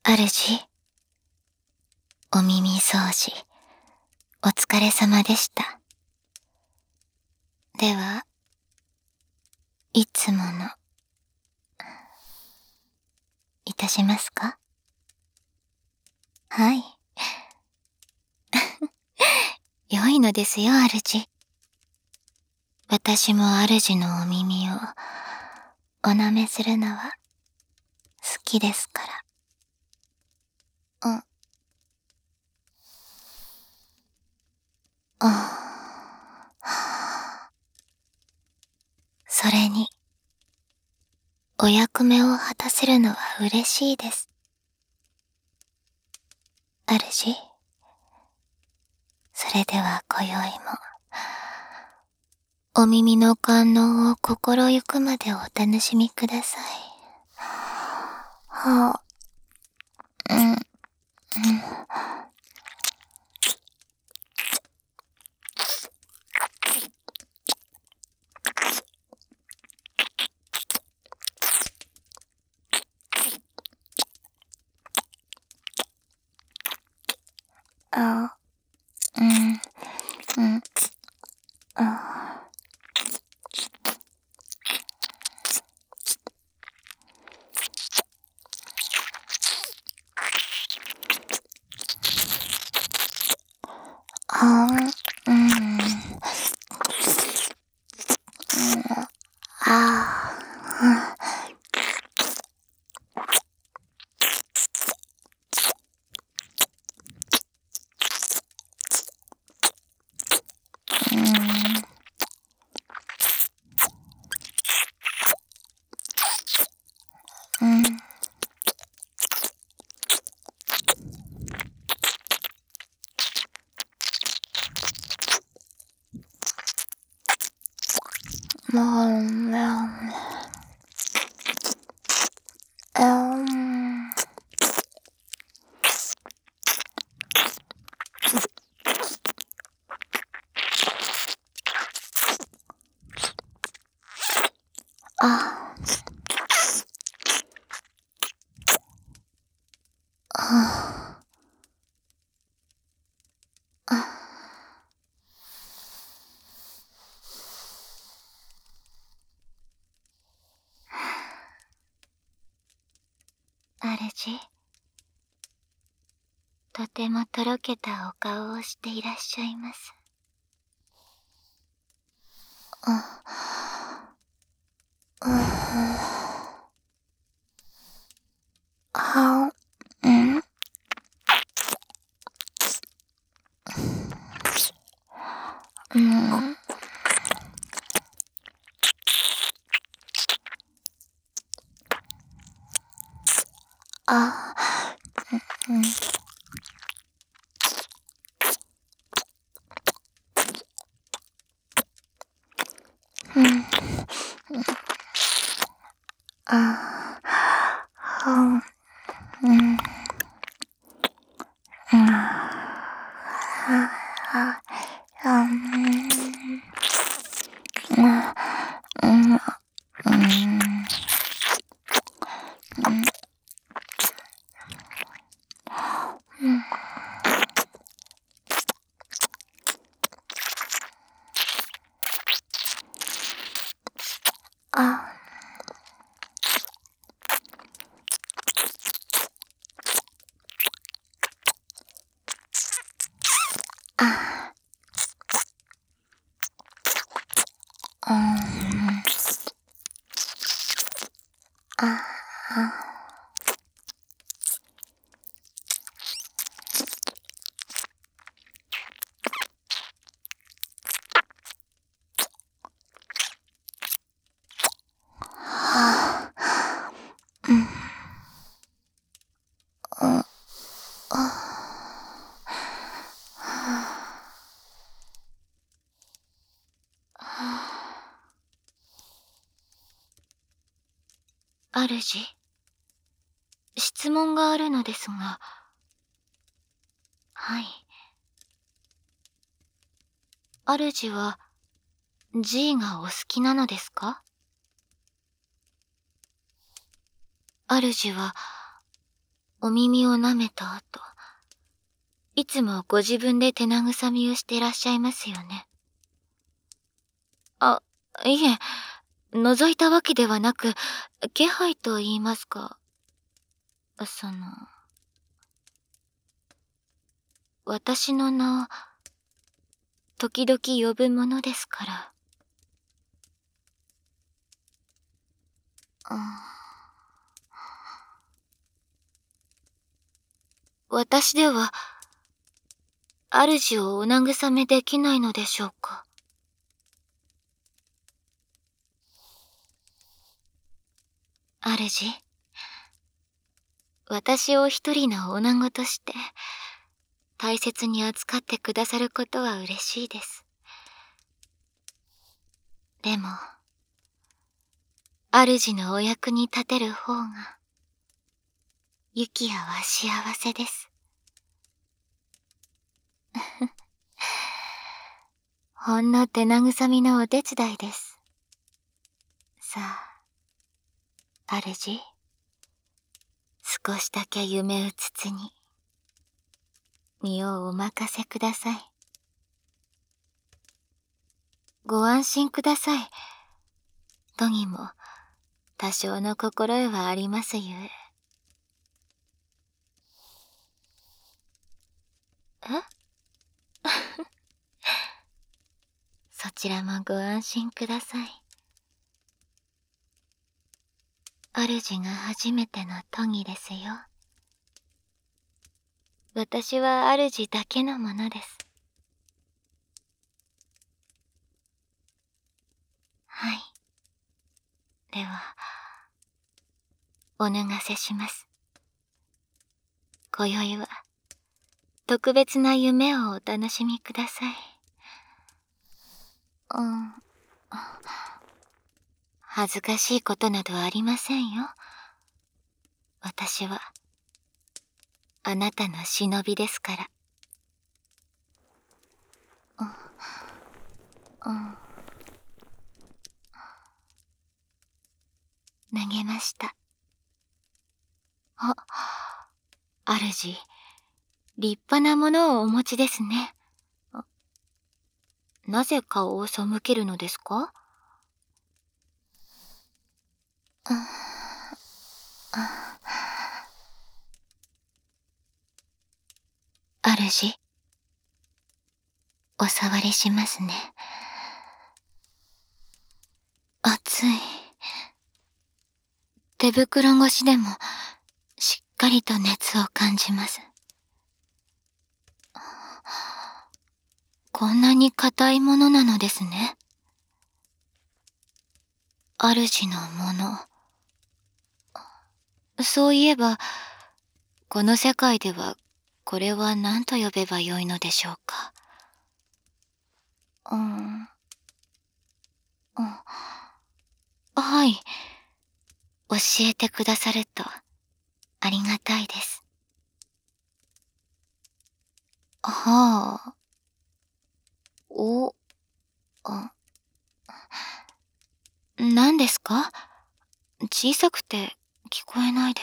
主、お耳掃除、お疲れ様でした。では、いつもの、いたしますか？はい。良いのですよ、主。私も主のお耳を、お舐めするのは、好きですから。それに、お役目を果たせるのは嬉しいです。主、それでは今宵も、お耳の感能を心ゆくまでお楽しみください。主、とてもとろけたお顔をしていらっしゃいます。主、質問があるのですが。はい。主は、G がお好きなのですか？主は、 お耳を舐めた後、いつもご自分で手慰みをしていらっしゃいますよね。あ、いえ、覗いたわけではなく、気配と言いますか、私の名を、時々呼ぶものですから。私では、主をお慰めできないのでしょうか。主、私を一人の女子として、大切に扱ってくださることは嬉しいです。でも、主のお役に立てる方が、ユキヤは幸せです。ほんの手慰みのお手伝いです。さあ、主、少しだけ夢うつつに、身をお任せください。ご安心ください。とにも、多少の心得はありますゆえ。そちらもご安心ください。主が初めての都議ですよ。私は主だけのものです。はい。では、お脱がせします。今宵は、特別な夢をお楽しみください。恥ずかしいことなどありませんよ。私は、あなたの忍びですから。脱げました。主、立派なものをお持ちですね。なぜ顔を背けるのですか？主、お触りしますね。熱い。手袋越しでも、しっかりと熱を感じます。こんなに硬いものなのですね。主のもの。そういえば、この世界では、これは何と呼べばよいのでしょうか。はい。教えてくださると、ありがたいです。はあ。何ですか？小さくて聞こえないです。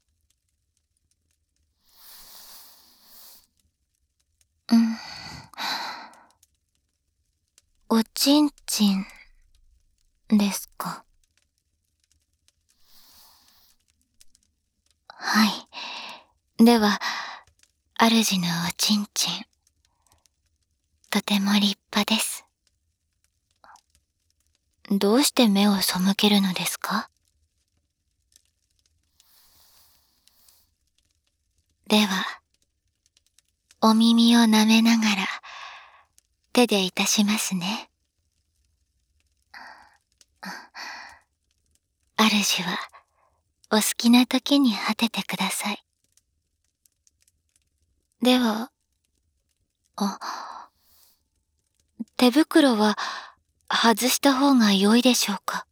おちんちんですか？はい。では、主のおちんちん、とても立派です。どうして目を背けるのですか？では、お耳を舐めながら、手でいたしますね。主は、お好きな時に果ててください。では、手袋は外した方が良いでしょうか？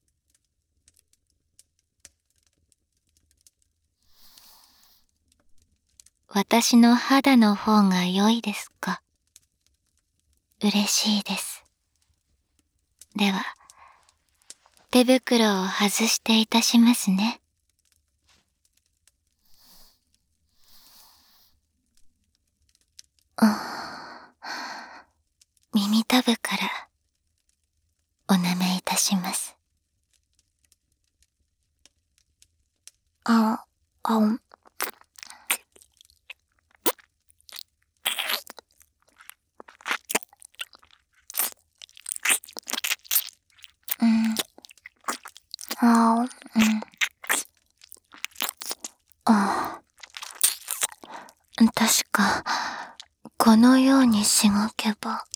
私の肌の方が良いですか？嬉しいです。では、手袋を外していたしますね。 部からお舐めいたします。確か、このようにしごけば、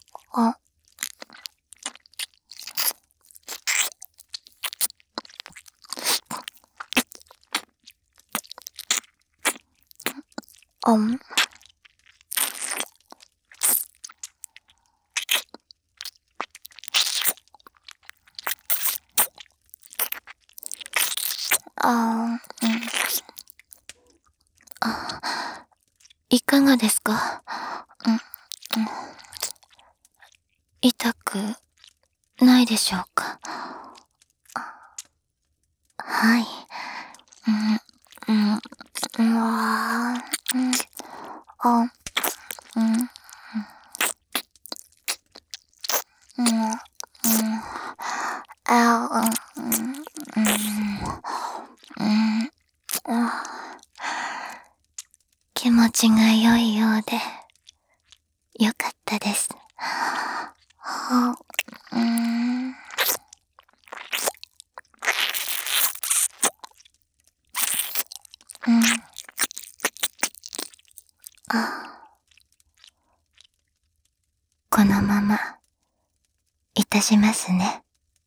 いかがですか？痛くないでしょうか？はい。気持ちが良いようで、よかったです。このまま、いたしますね。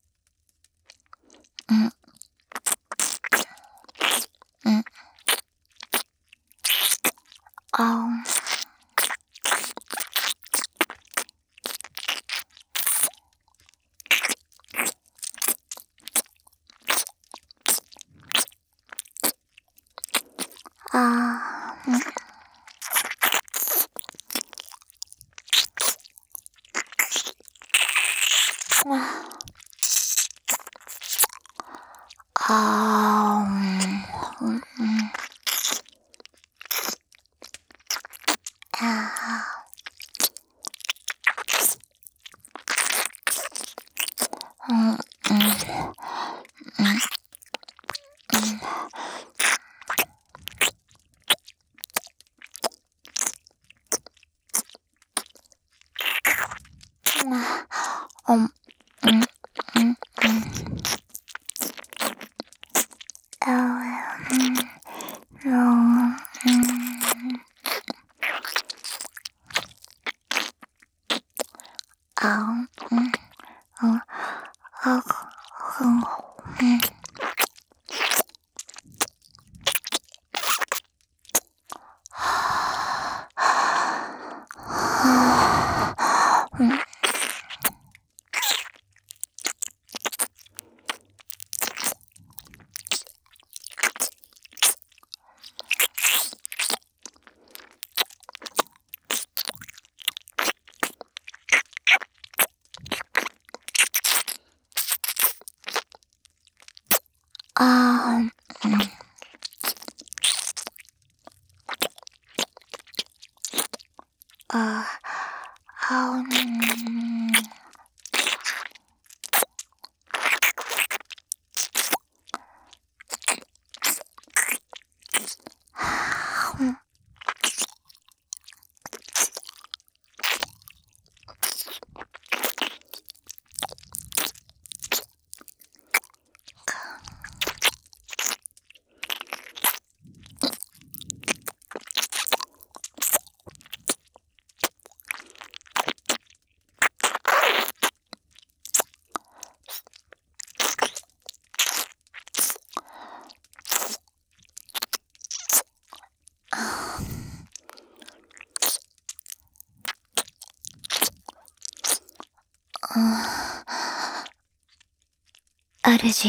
主、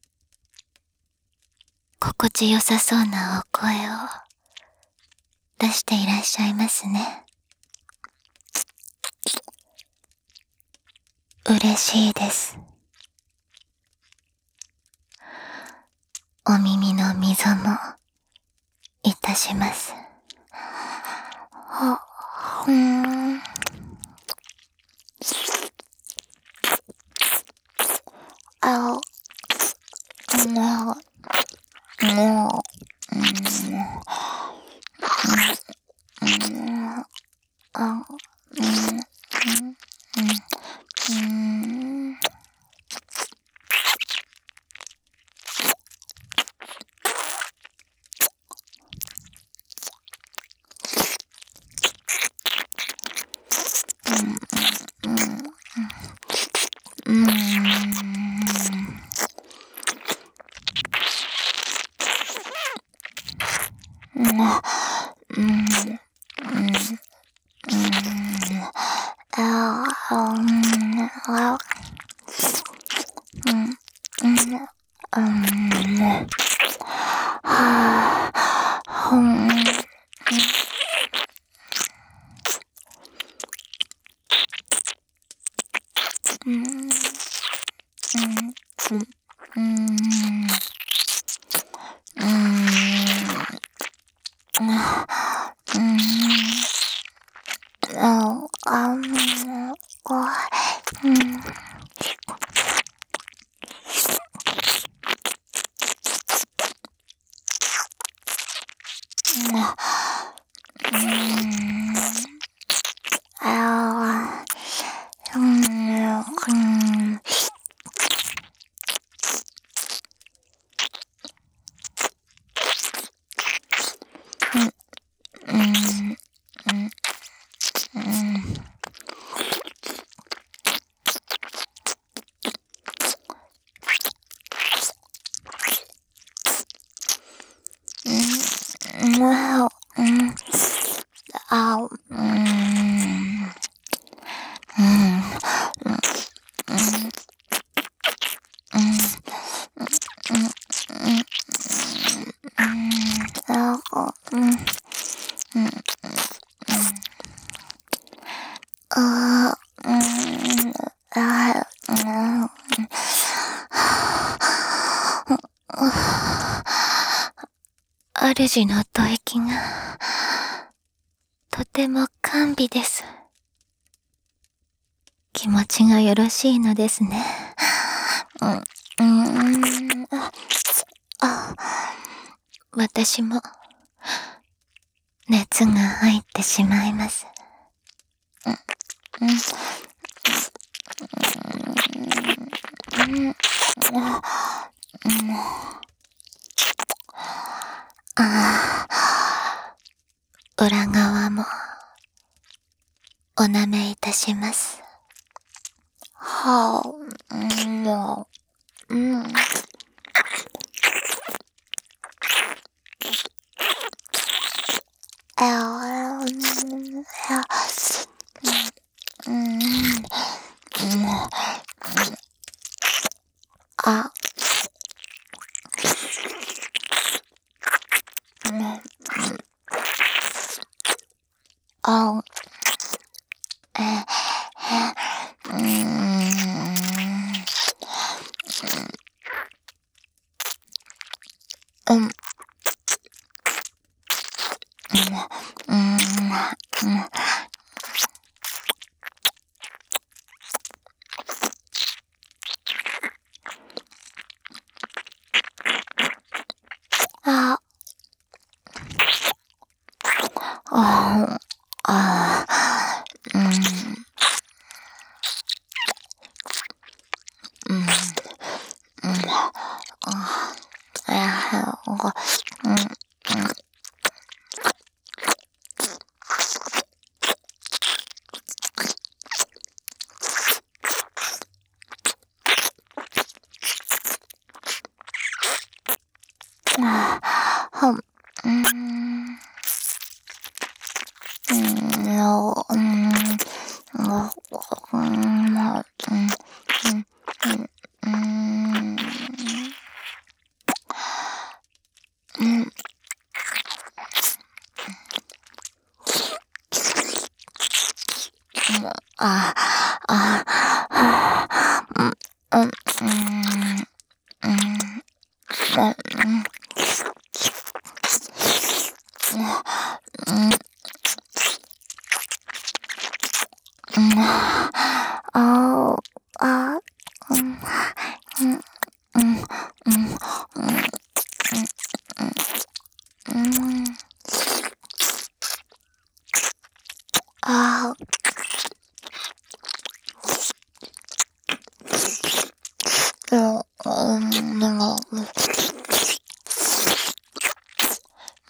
心地よさそうなお声を出していらっしゃいますね。嬉しいです。お耳の溝もいたします。 主の吐息がとても甘美です。気持ちがよろしいのですね。私も熱が入ってしまいます。裏側もお舐めいたします。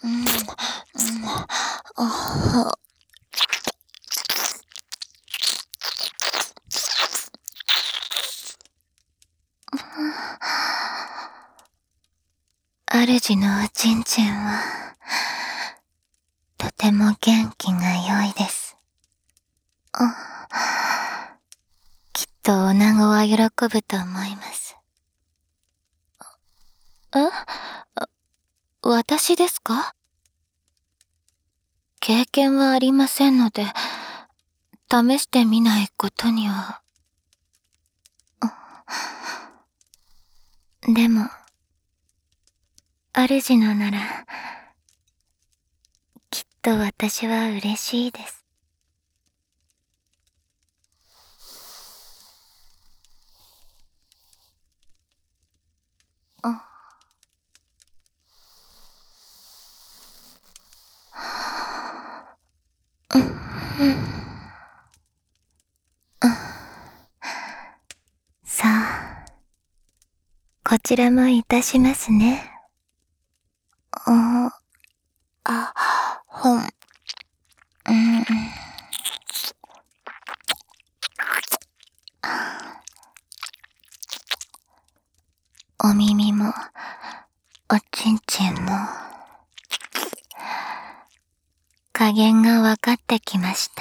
主のおちんちんは、とても元気が良いです。きっと女子は喜ぶと思います。私ですか？経験はありませんので、試してみないことには。でも、主のなら、きっと私は嬉しいです。さあ、こちらもいたしますね。お耳も、おちんちんも、加減が分かってきました。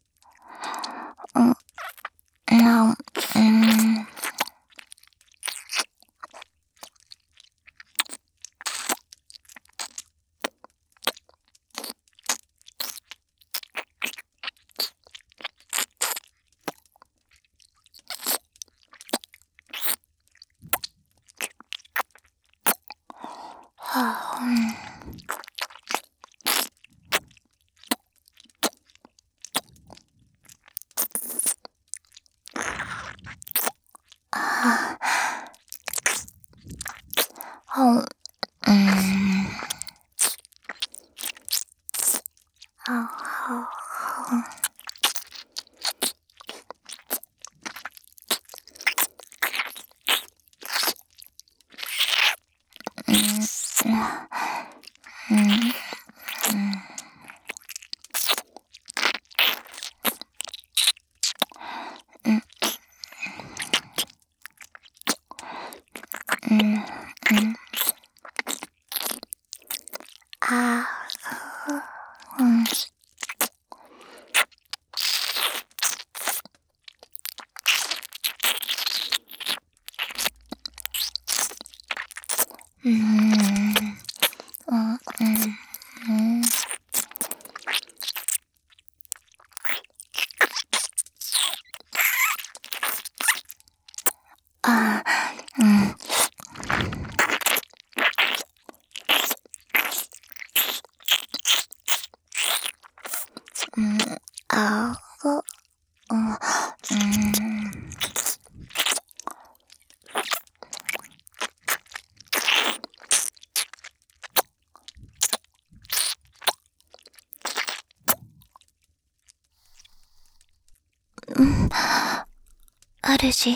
主、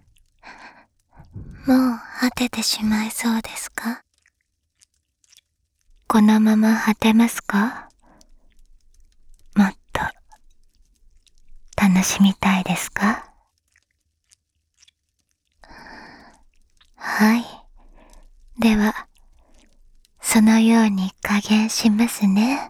もう果ててしまいそうですか？このまま果てますか？もっと楽しみたいですか？はい。では、そのように加減しますね。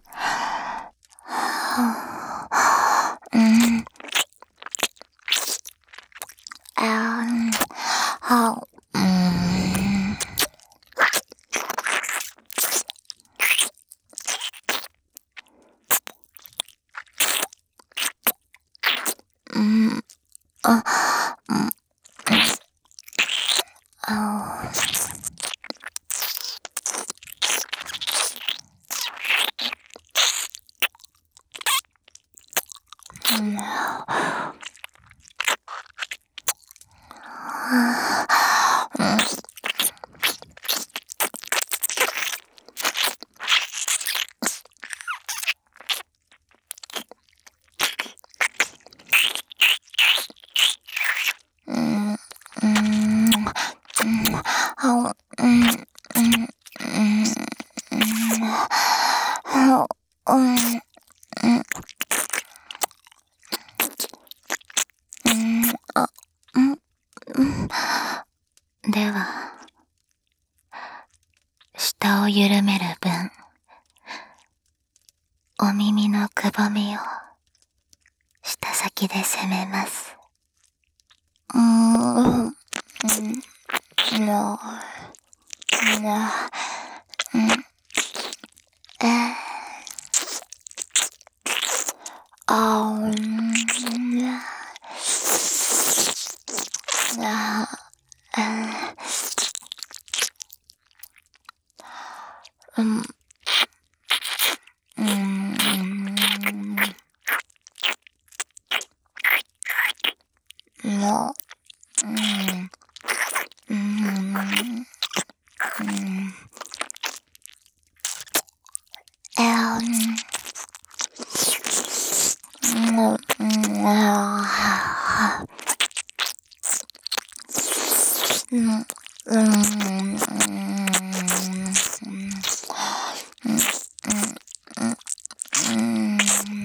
うん、うん、うん、あ、うん、うん。では、舌を緩める分、お耳のくぼみを舌先で攻めます。うん、うん、の、の、うん、あ、うん、あ、うん、うん、もう、うん、うん、うん、もう、うん、あ、うん、うん、うん、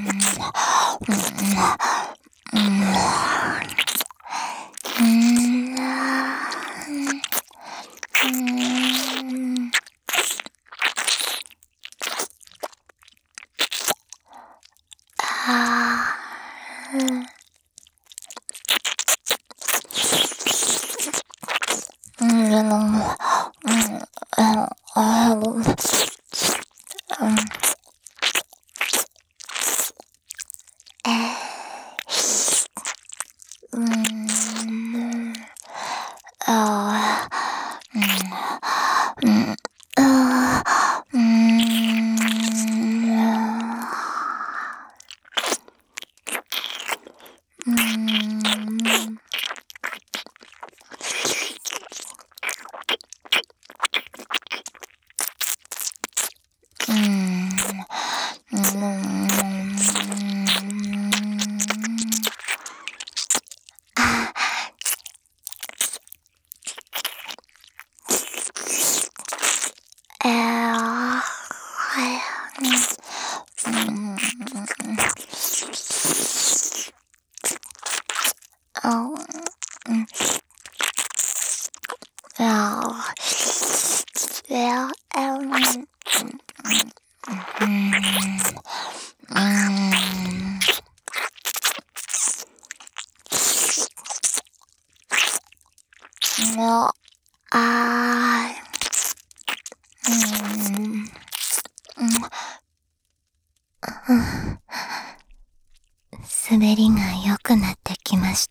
滑りが良くなってきました。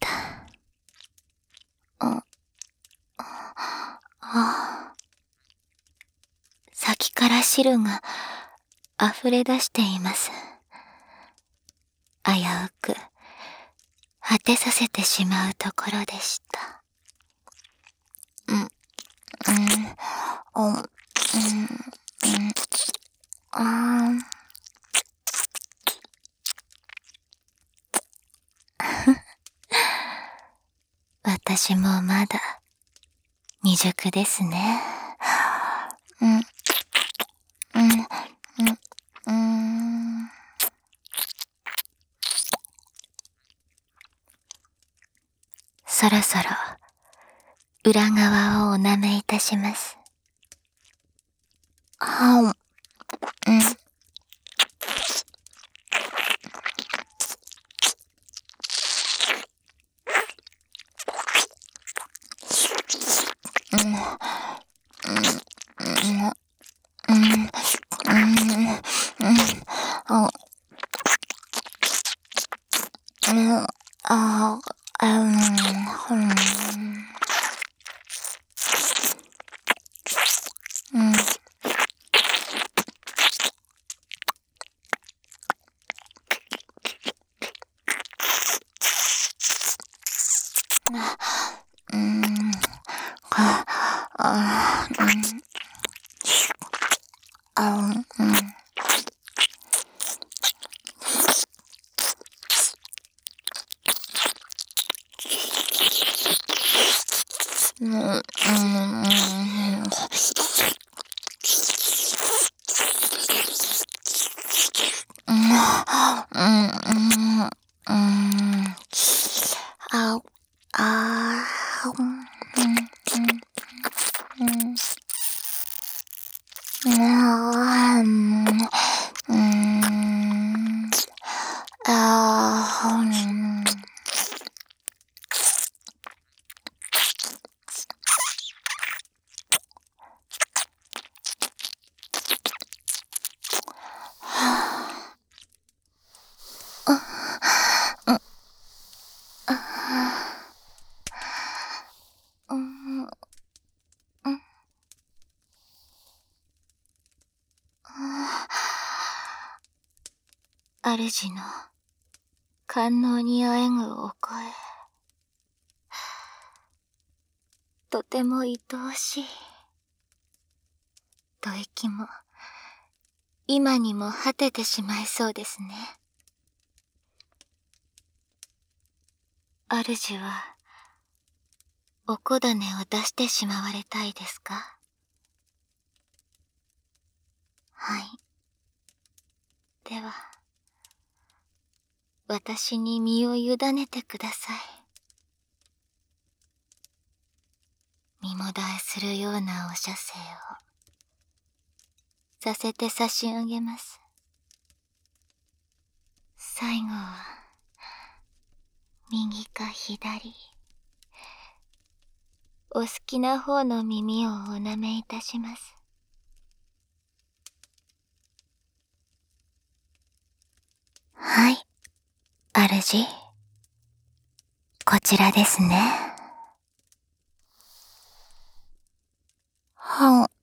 先から汁が溢れ出しています。危うく果てさせてしまうところでした。私もまだ未熟ですね。そろそろ裏側をお舐めいたします。 主の官能にあえぐお声、とても愛おしい。吐息も今にも果ててしまいそうですね。主はお小種を出してしまわれたいですか？はい。では、私に身を委ねてください。身もだえするようなお射精をさせて差し上げます。最後は右か左、お好きな方の耳をお舐めいたします。はい、主。こちらですね。はん。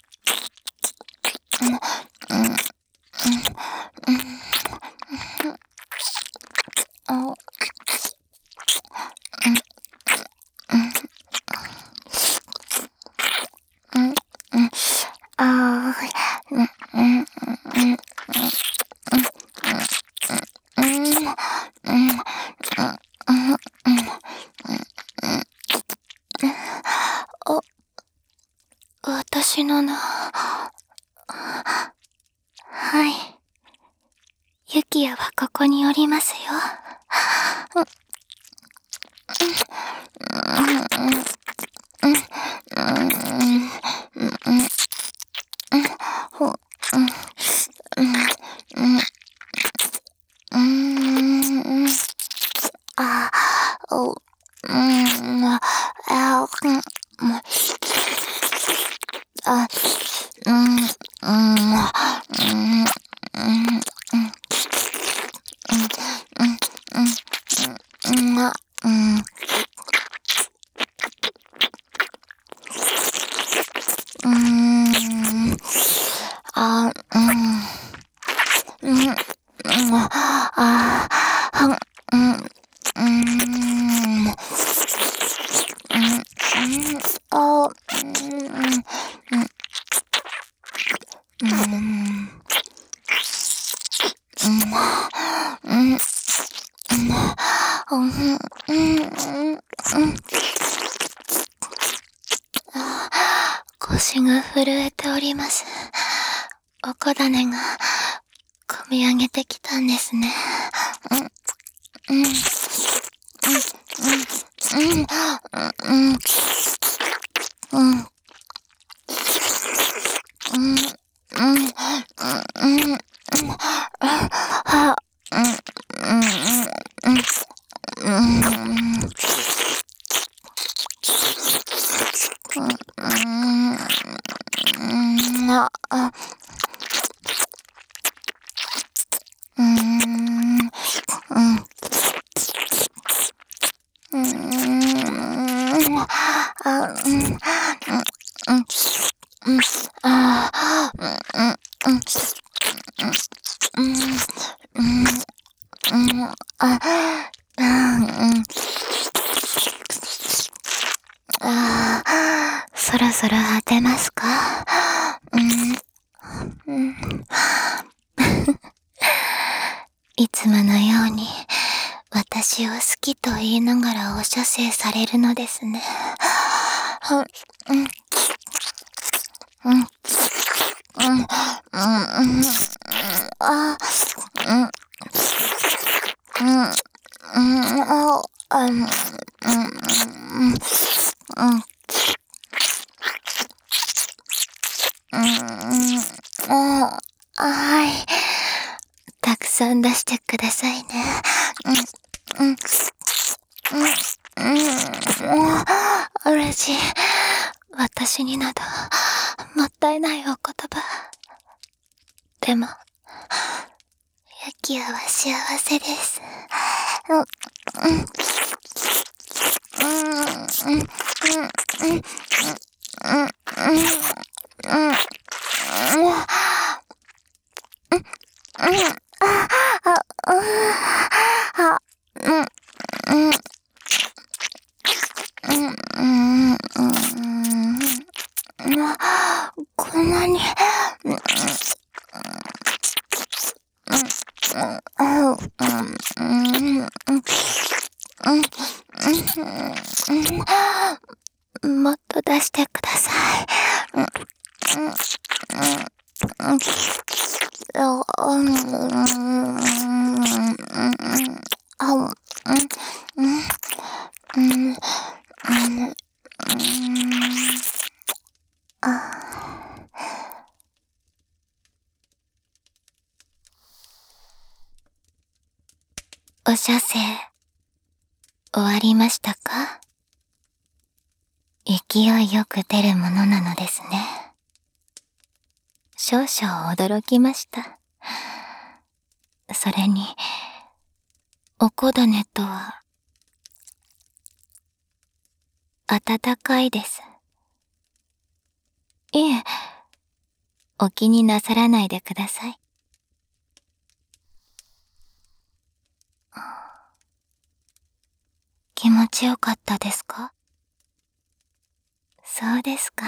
私の名。はい。ユキヤはここにおりますよ。腰が震えております。お小種がこみ上げてきたんですね。そろそろ果てますか？いつものように私を好きと言いながらお射精されるのですね。はい。たくさん出してくださいね。主、私になどもったいないお言葉。でも、ユキヤは幸せです。 もっと出してください。お射精、終わりましたか？勢いよく出るものなのですね。少々驚きました。それに、おこだねとは、暖かいです。いえ、お気になさらないでください。気持ちよかったですか？そうですか。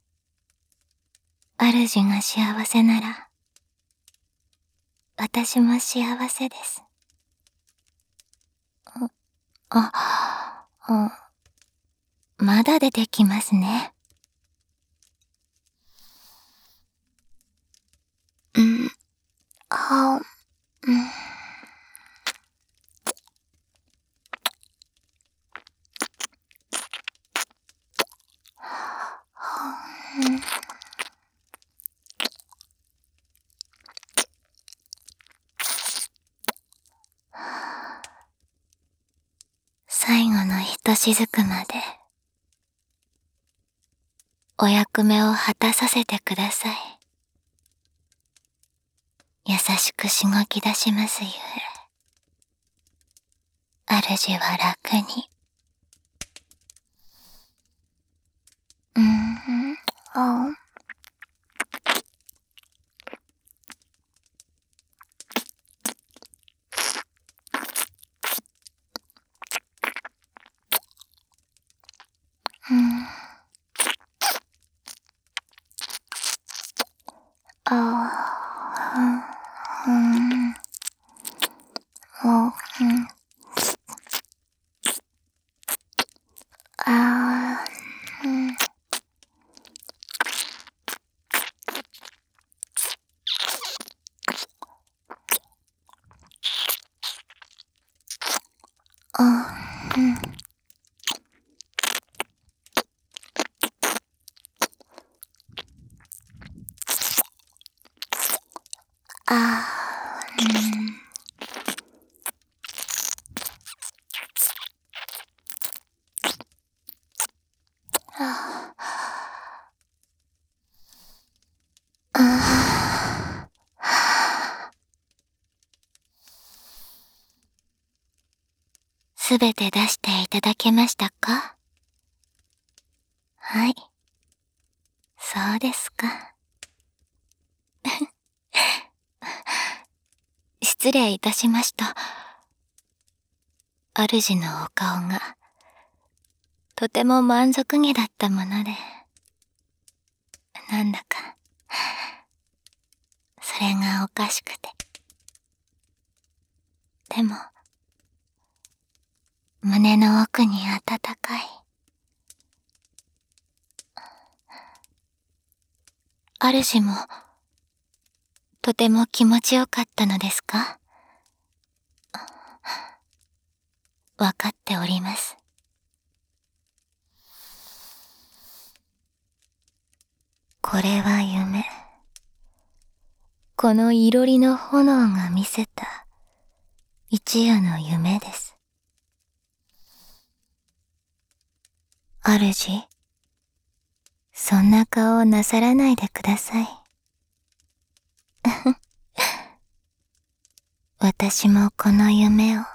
主が幸せなら、私も幸せです。まだ出てきますね。最後のひとしずくまで、お役目を果たさせてください。優しくしごき出しますゆえ、主は楽に。すべて出していただけましたか？はい。そうですか。失礼いたしました。主のお顔が、とても満足げだったもので、なんだか、それがおかしくて。でも、胸の奥に温かい。主も、とても気持ちよかったのですか？わかっております。これは夢。このいろりの炎が見せた一夜の夢です。主、そんな顔をなさらないでください。私もこの夢を